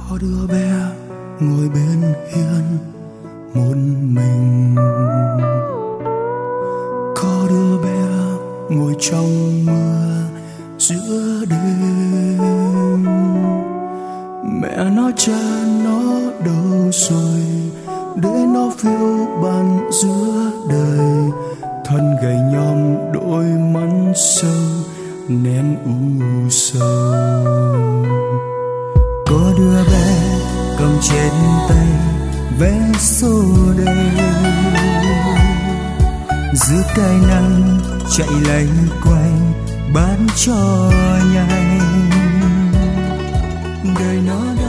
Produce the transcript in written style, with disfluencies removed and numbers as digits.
Có đứa bé ngồi bên hiên một mình, có đứa bé ngồi trong mưa giữa đêm. Mẹ nó cha nó đâu rồi để nó phiêu bạt giữa đời, thân gầy nhom đôi mắt sâu nén u sầu. Có đứa bé cầm trên tay vé số đời, giữa cái nắng chạy lay quanh bán cho nhanh. Đời nó đã